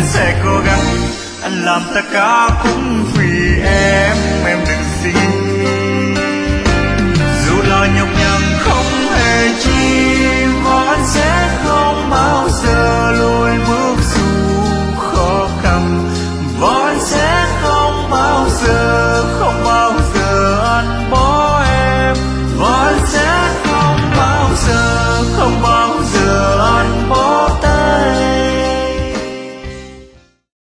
sẽ cố gắng, anh làm tất cả cũng vì em đừng suy nghĩ